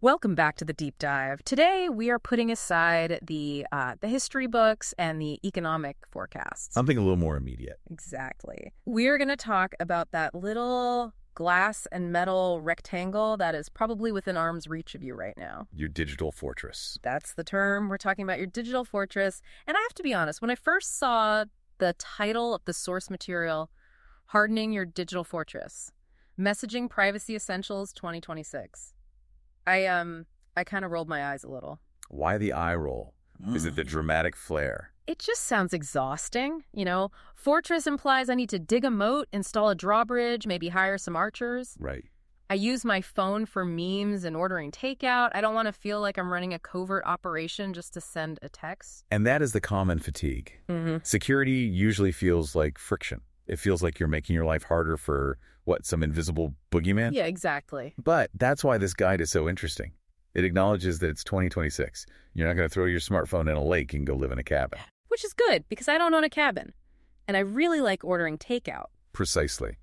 Welcome back to the deep dive. Today we are putting aside the history books and the economic forecasts. Something a little more immediate. Exactly. We're going to talk about that little glass and metal rectangle that is probably within arm's reach of you right now. Your digital fortress. That's the term. We're talking about your digital fortress. And I have to be honest, when I first saw the title of the source material, Hardening Your Digital Fortress, Messaging Privacy Essentials 2026, I kind of rolled my eyes a little. Why the eye roll? Is it the dramatic flair? It just sounds exhausting, Fortress implies I need to dig a moat, install a drawbridge, maybe hire some archers. Right. I use my phone for memes and ordering takeout. I don't want to feel like I'm running a covert operation just to send a text. And that is the common fatigue. Security usually feels like friction. It feels like you're making your life harder for, some invisible boogeyman? Yeah, exactly. But that's why this guide is so interesting. It acknowledges that it's 2026. You're not going to throw your smartphone in a lake and go live in a cabin. Which is good, because I don't own a cabin. And I really like ordering takeout. Precisely.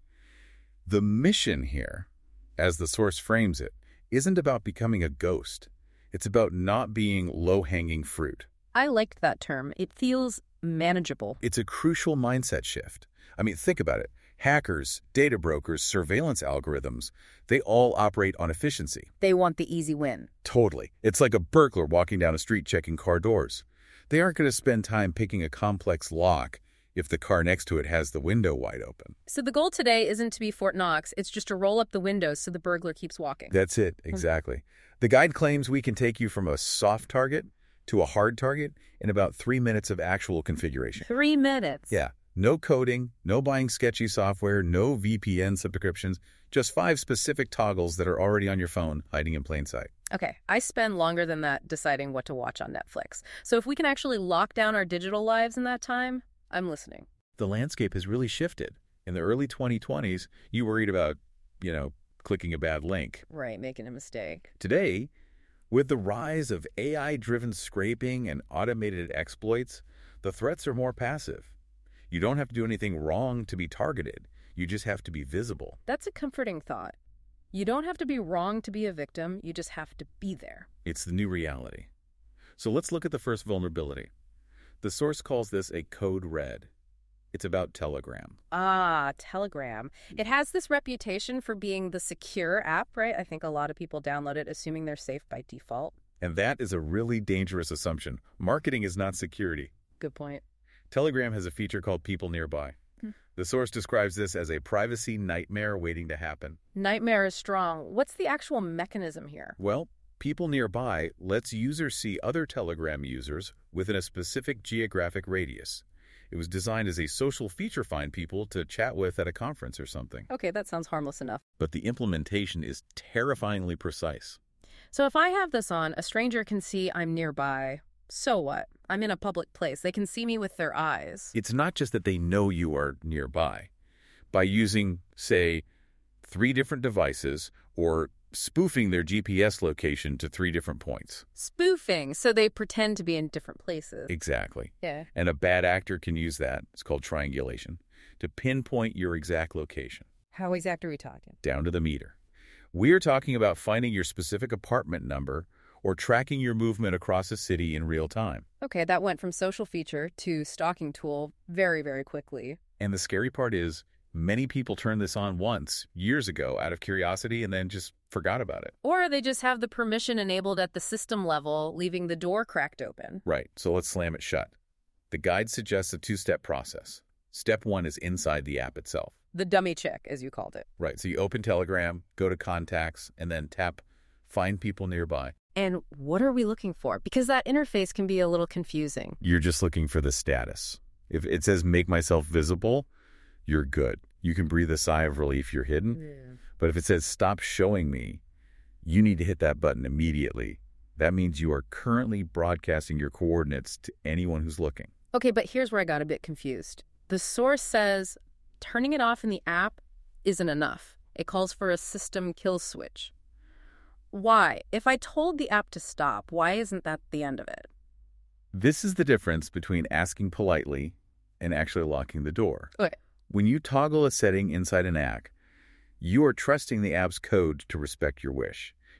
The mission here, as the source frames it, isn't about becoming a ghost. It's about not being low-hanging fruit. I liked that term. It feels manageable. It's a crucial mindset shift. I mean, think about it. Hackers, data brokers, surveillance algorithms, they all operate on efficiency. They want the easy win. Totally. It's like a burglar walking down a street checking car doors. They aren't going to spend time picking a complex lock if the car next to it has the window wide open. So the goal today isn't to be Fort Knox. It's just to roll up the windows so the burglar keeps walking. That's it. Exactly. The guide claims we can take you from a soft target to a hard target in about 3 minutes of actual configuration. 3 minutes? Yeah. No coding, no buying sketchy software, no VPN subscriptions, just 5 specific toggles that are already on your phone, hiding in plain sight. Okay, I spend longer than that deciding what to watch on Netflix. So if we can actually lock down our digital lives in that time, I'm listening. The landscape has really shifted. In the early 2020s, you worried about, clicking a bad link. Right, making a mistake. Today, with the rise of AI-driven scraping and automated exploits, the threats are more passive. You don't have to do anything wrong to be targeted. You just have to be visible. That's a comforting thought. You don't have to be wrong to be a victim. You just have to be there. It's the new reality. So let's look at the first vulnerability. The source calls this a code red. It's about Telegram. Ah, Telegram. It has this reputation for being the secure app, right? I think a lot of people download it assuming they're safe by default. And that is a really dangerous assumption. Marketing is not security. Good point. Telegram has a feature called People Nearby. The source describes this as a privacy nightmare waiting to happen. Nightmare is strong. What's the actual mechanism here? Well, People Nearby lets users see other Telegram users within a specific geographic radius. It was designed as a social feature find people to chat with at a conference or something. Okay, that sounds harmless enough. But the implementation is terrifyingly precise. So if I have this on, a stranger can see I'm nearby. So what? I'm in a public place. They can see me with their eyes. It's not just that they know you are nearby. By using, say, 3 different devices or spoofing their GPS location to 3 different points. Spoofing, so they pretend to be in different places. Exactly. Yeah. And a bad actor can use that, it's called triangulation, to pinpoint your exact location. How exact are we talking? Down to the meter. We're talking about finding your specific apartment number or tracking your movement across a city in real time. Okay, that went from social feature to stalking tool very, very quickly. And the scary part is, many people turned this on once, years ago, out of curiosity and then just forgot about it. Or they just have the permission enabled at the system level, leaving the door cracked open. Right, so let's slam it shut. The guide suggests a 2-step process. Step 1 is inside the app itself. The dummy check, as you called it. Right, so you open Telegram, go to Contacts, and then tap Find People Nearby. And what are we looking for? Because that interface can be a little confusing. You're just looking for the status. If it says make myself visible, you're good. You can breathe a sigh of relief you're hidden. Yeah. But if it says stop showing me, you need to hit that button immediately. That means you are currently broadcasting your coordinates to anyone who's looking. Okay, but here's where I got a bit confused. The source says turning it off in the app isn't enough. It calls for a system kill switch. Why? If I told the app to stop, why isn't that the end of it? This is the difference between asking politely and actually locking the door. Okay. When you toggle a setting inside an app, you are trusting the app's code to respect your wish.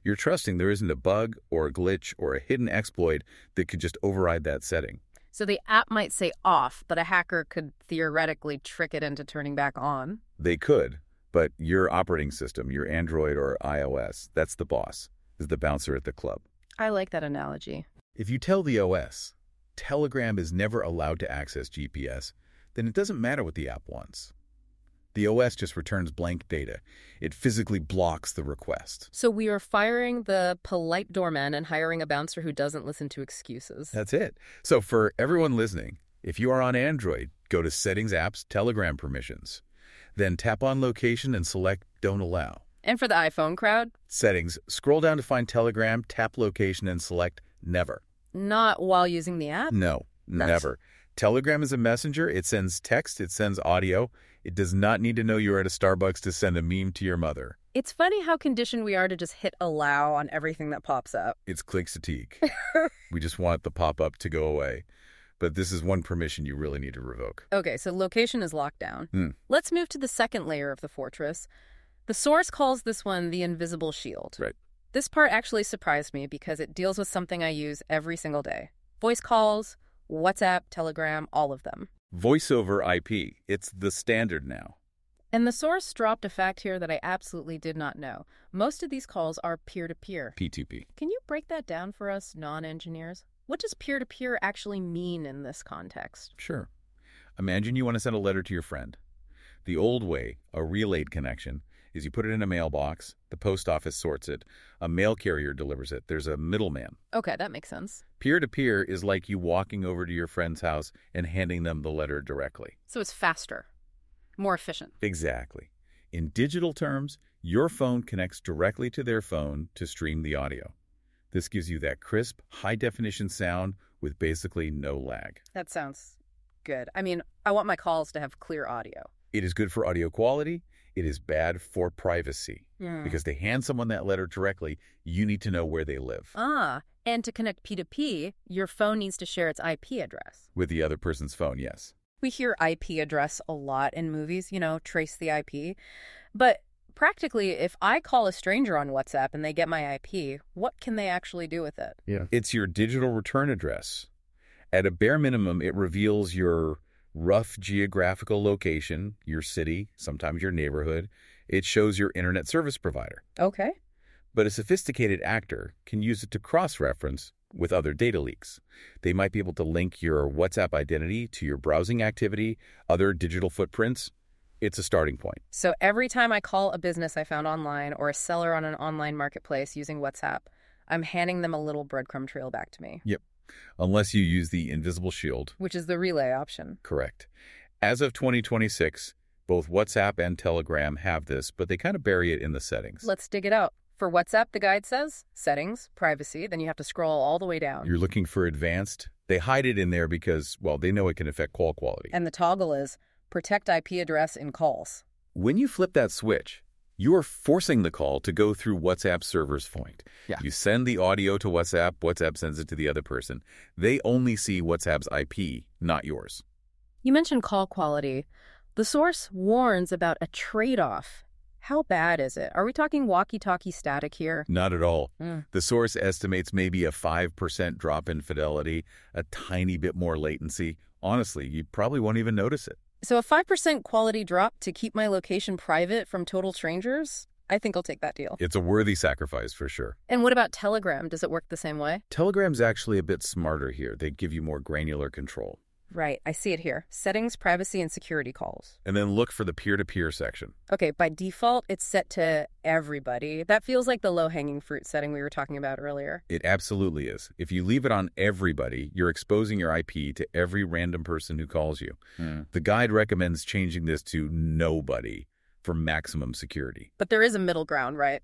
You're trusting there isn't a bug or a glitch or a hidden exploit that could just override that setting. So the app might say off, but a hacker could theoretically trick it into turning back on. They could, but your operating system, your Android or iOS, that's the boss, is the bouncer at the club. I like that analogy. If you tell the OS, Telegram is never allowed to access GPS, then it doesn't matter what the app wants. The OS just returns blank data. It physically blocks the request. So we are firing the polite doorman and hiring a bouncer who doesn't listen to excuses. That's it. So for everyone listening, if you are on Android, go to Settings Apps, Telegram Permissions. Then tap on Location and select Don't Allow. And for the iPhone crowd? Settings, scroll down to find Telegram, tap Location, and select Never. Not while using the app? No, never. Telegram is a messenger. It sends text. It sends audio. It does not need to know you're at a Starbucks to send a meme to your mother. It's funny how conditioned we are to just hit allow on everything that pops up. It's click fatigue. We just want the pop-up to go away. But this is one permission you really need to revoke. Okay, so location is locked down. Let's move to the second layer of the fortress. The source calls this one the invisible shield. Right. This part actually surprised me because it deals with something I use every single day. Voice calls, WhatsApp, Telegram, all of them. Voice over IP. It's the standard now. And the source dropped a fact here that I absolutely did not know. Most of these calls are peer-to-peer. P2P. Can you break that down for us non-engineers? What does peer-to-peer actually mean in this context? Sure. Imagine you want to send a letter to your friend. The old way, a relayed connection, is you put it in a mailbox, the post office sorts it, a mail carrier delivers it. There's a middleman. Okay, that makes sense. Peer-to-peer is like you walking over to your friend's house and handing them the letter directly. So it's faster, more efficient. Exactly. In digital terms, your phone connects directly to their phone to stream the audio. This gives you that crisp, high-definition sound with basically no lag. That sounds good. I mean, I want my calls to have clear audio. It is good for audio quality. It is bad for privacy. Because they hand someone that letter directly, you need to know where they live. And to connect P2P, your phone needs to share its IP address. With the other person's phone, yes. We hear IP address a lot in movies, trace the IP. But practically, if I call a stranger on WhatsApp and they get my IP, what can they actually do with it? Yeah. It's your digital return address. At a bare minimum, it reveals your rough geographical location, your city, sometimes your neighborhood. It shows your internet service provider. Okay. But a sophisticated actor can use it to cross-reference with other data leaks. They might be able to link your WhatsApp identity to your browsing activity, other digital footprints. It's a starting point. So every time I call a business I found online or a seller on an online marketplace using WhatsApp, I'm handing them a little breadcrumb trail back to me. Yep. Unless you use the invisible shield. Which is the relay option. Correct. As of 2026, both WhatsApp and Telegram have this, but they kind of bury it in the settings. Let's dig it out. For WhatsApp, the guide says settings, privacy, then you have to scroll all the way down. You're looking for advanced. They hide it in there because, well, they know it can affect call quality. And the toggle is protect IP address in calls. When you flip that switch, you are forcing the call to go through WhatsApp server's point. Yeah. You send the audio to WhatsApp, WhatsApp sends it to the other person. They only see WhatsApp's IP, not yours. You mentioned call quality. The source warns about a trade-off. How bad is it? Are we talking walkie-talkie static here? Not at all. The source estimates maybe a 5% drop in fidelity, a tiny bit more latency. Honestly, you probably won't even notice it. So a 5% quality drop to keep my location private from total strangers? I think I'll take that deal. It's a worthy sacrifice for sure. And what about Telegram? Does it work the same way? Telegram's actually a bit smarter here. They give you more granular control. Right, I see it here. Settings, privacy, and security calls. And then look for the peer-to-peer section. Okay, by default, it's set to everybody. That feels like the low-hanging fruit setting we were talking about earlier. It absolutely is. If you leave it on everybody, you're exposing your IP to every random person who calls you. The guide recommends changing this to nobody for maximum security. But there is a middle ground, right?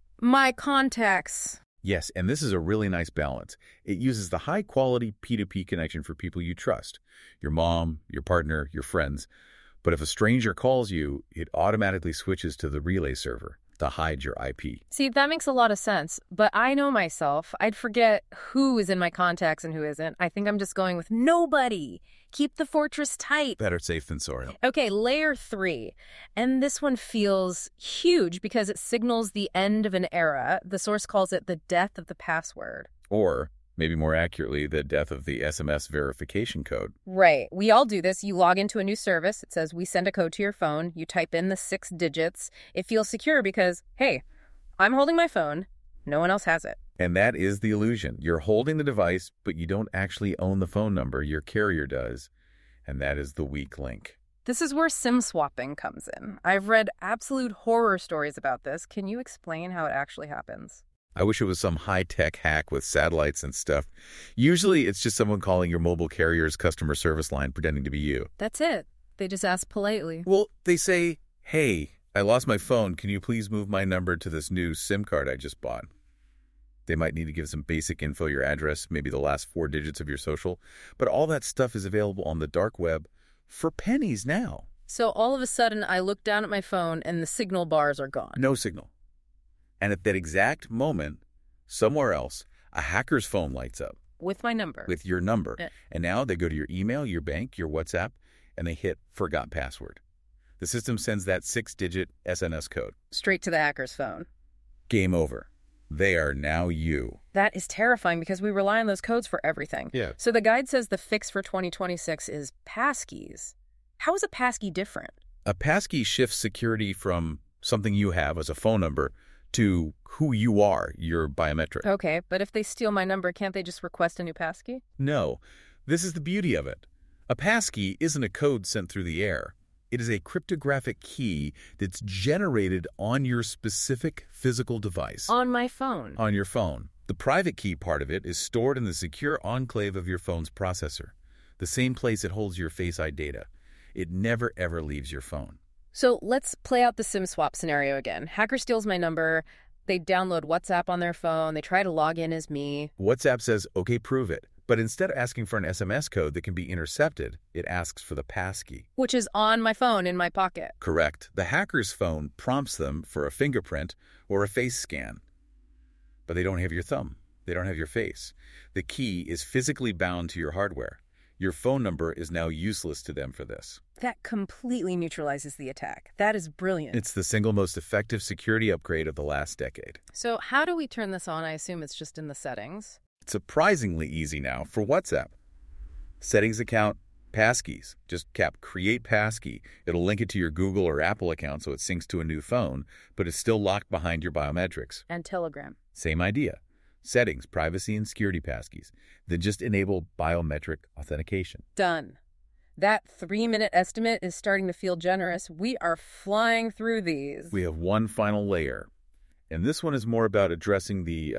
My contacts. Yes, and this is a really nice balance. It uses the high-quality P2P connection for people you trust, your mom, your partner, your friends. But if a stranger calls you, it automatically switches to the relay server, to hide your IP. See, that makes a lot of sense, but I know myself. I'd forget who is in my contacts and who isn't. I think I'm just going with nobody. Keep the fortress tight. Better safe than sorry. Okay, layer 3. And this one feels huge because it signals the end of an era. The source calls it the death of the password. Or, maybe more accurately, the death of the SMS verification code. Right. We all do this. You log into a new service. It says, we send a code to your phone. You type in the 6 digits. It feels secure because, hey, I'm holding my phone. No one else has it. And that is the illusion. You're holding the device, but you don't actually own the phone number. Your carrier does. And that is the weak link. This is where SIM swapping comes in. I've read absolute horror stories about this. Can you explain how it actually happens? I wish it was some high-tech hack with satellites and stuff. Usually it's just someone calling your mobile carrier's customer service line pretending to be you. That's it. They just ask politely. Well, they say, hey, I lost my phone. Can you please move my number to this new SIM card I just bought? They might need to give some basic info, your address, maybe the last 4 digits of your social. But all that stuff is available on the dark web for pennies now. So all of a sudden, I look down at my phone and the signal bars are gone. No signal. And at that exact moment, somewhere else, a hacker's phone lights up. With my number. With your number. And now they go to your email, your bank, your WhatsApp, and they hit forgot password. The system sends that 6-digit SNS code. Straight to the hacker's phone. Game over. They are now you. That is terrifying because we rely on those codes for everything. Yeah. So the guide says the fix for 2026 is passkeys. How is a passkey different? A passkey shifts security from something you have as a phone number to who you are, your biometric. Okay, but if they steal my number, can't they just request a new passkey? No. This is the beauty of it. A passkey isn't a code sent through the air. It is a cryptographic key that's generated on your specific physical device. On my phone. On your phone. The private key part of it is stored in the secure enclave of your phone's processor, the same place it holds your Face ID data. It never, ever leaves your phone. So let's play out the SIM swap scenario again. Hacker steals my number. They download WhatsApp on their phone. They try to log in as me. WhatsApp says, okay, prove it. But instead of asking for an SMS code that can be intercepted, it asks for the passkey. Which is on my phone in my pocket. Correct. The hacker's phone prompts them for a fingerprint or a face scan. But they don't have your thumb. They don't have your face. The key is physically bound to your hardware. Your phone number is now useless to them for this. That completely neutralizes the attack. That is brilliant. It's the single most effective security upgrade of the last decade. So how do we turn this on? I assume it's just in the settings. It's surprisingly easy now for WhatsApp. Settings account, passkeys. Just tap Create Passkey. It'll link it to your Google or Apple account so it syncs to a new phone, but it's still locked behind your biometrics. And Telegram. Same idea. Settings, privacy, and security passkeys. Then just enable biometric authentication. Done. That 3-minute estimate is starting to feel generous. We are flying through these. We have one final layer. And this one is more about addressing the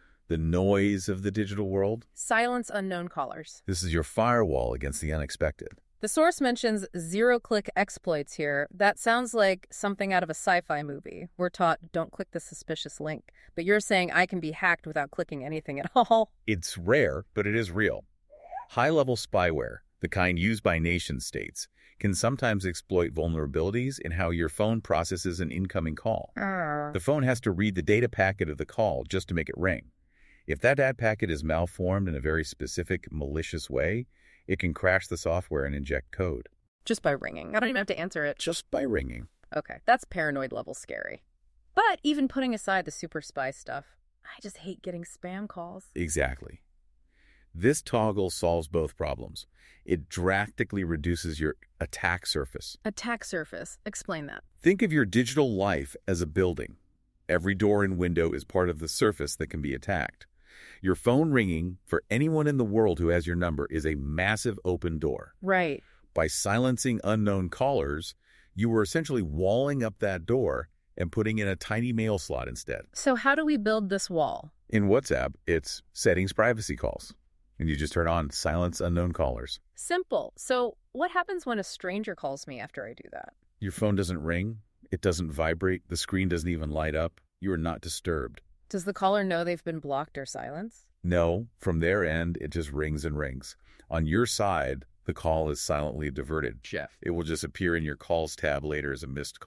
noise of the digital world. Silence unknown callers. This is your firewall against the unexpected. The source mentions zero-click exploits here. That sounds like something out of a sci-fi movie. We're taught, don't click the suspicious link. But you're saying I can be hacked without clicking anything at all. It's rare, but it is real. High-level spyware, the kind used by nation-states, can sometimes exploit vulnerabilities in how your phone processes an incoming call. The phone has to read the data packet of the call just to make it ring. If that data packet is malformed in a very specific, malicious way, it can crash the software and inject code. Just by ringing. I don't even have to answer it. Just by ringing. Okay, that's paranoid level scary. But even putting aside the super spy stuff, I just hate getting spam calls. Exactly. This toggle solves both problems. It drastically reduces your attack surface. Attack surface. Explain that. Think of your digital life as a building. Every door and window is part of the surface that can be attacked. Your phone ringing for anyone in the world who has your number is a massive open door. Right. By silencing unknown callers, you were essentially walling up that door and putting in a tiny mail slot instead. So how do we build this wall? In WhatsApp, it's settings privacy calls. And you just turn on silence unknown callers. Simple. So what happens when a stranger calls me after I do that? Your phone doesn't ring. It doesn't vibrate. The screen doesn't even light up. You are not disturbed. Does the caller know they've been blocked or silenced? No. From their end, it just rings and rings. On your side, the call is silently diverted. Jeff. It will just appear in your calls tab later as a missed call.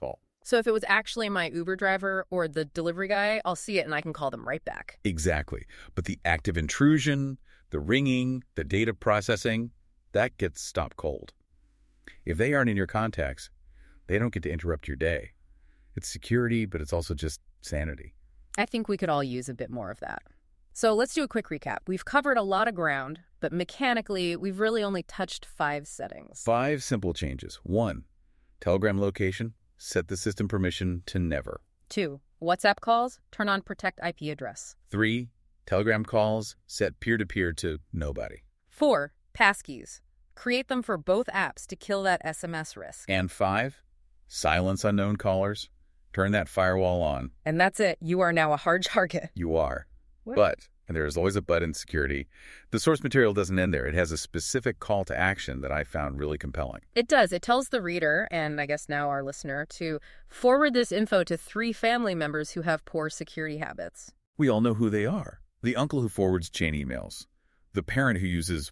So if it was actually my Uber driver or the delivery guy, I'll see it and I can call them right back. Exactly. But the active intrusion, the ringing, the data processing, that gets stopped cold. If they aren't in your contacts, they don't get to interrupt your day. It's security, but it's also just sanity. I think we could all use a bit more of that. So let's do a quick recap. We've covered a lot of ground, but mechanically, we've really only touched 5 settings. 5 simple changes. 1, Telegram location, set the system permission to never. 2, WhatsApp calls, turn on protect IP address. 3, Telegram calls, set peer-to-peer to nobody. 4, passkeys. Create them for both apps to kill that SMS risk. And 5, silence unknown callers, turn that firewall on. And that's it. You are now a hard target. You are. What? But, and there is always a but in security, the source material doesn't end there. It has a specific call to action that I found really compelling. It does. It tells the reader, and I guess now our listener, to forward this info to 3 family members who have poor security habits. We all know who they are. The uncle who forwards chain emails. The parent who uses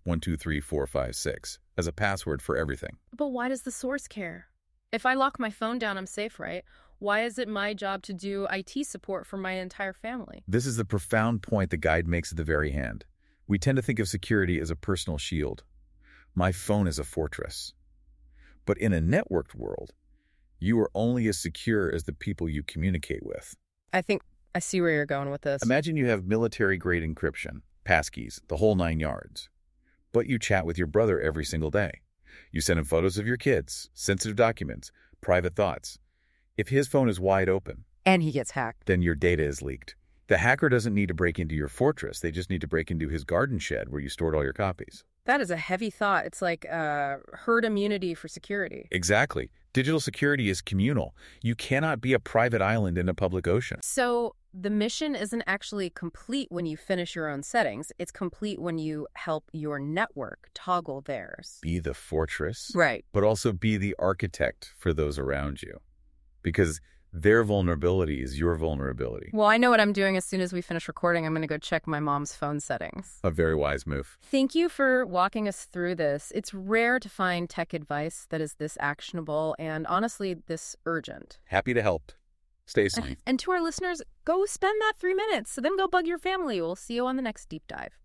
123456 as a password for everything. But why does the source care? If I lock my phone down, I'm safe, right? Why is it my job to do IT support for my entire family? This is the profound point the guide makes at the very end. We tend to think of security as a personal shield. My phone is a fortress. But in a networked world, you are only as secure as the people you communicate with. I think I see where you're going with this. Imagine you have military-grade encryption, passkeys, the whole 9 yards. But you chat with your brother every single day. You send him photos of your kids, sensitive documents, private thoughts. If his phone is wide open, and he gets hacked, then your data is leaked. The hacker doesn't need to break into your fortress. They just need to break into his garden shed where you stored all your copies. That is a heavy thought. It's like herd immunity for security. Exactly. Digital security is communal. You cannot be a private island in a public ocean. So the mission isn't actually complete when you finish your own settings. It's complete when you help your network toggle theirs. Be the fortress, Right. but also be the architect for those around you. Because their vulnerability is your vulnerability. Well, I know what I'm doing as soon as we finish recording. I'm going to go check my mom's phone settings. A very wise move. Thank you for walking us through this. It's rare to find tech advice that is this actionable and honestly this urgent. Happy to help. Stay safe. And to our listeners, go spend that 3 minutes, so then go bug your family. We'll see you on the next deep dive.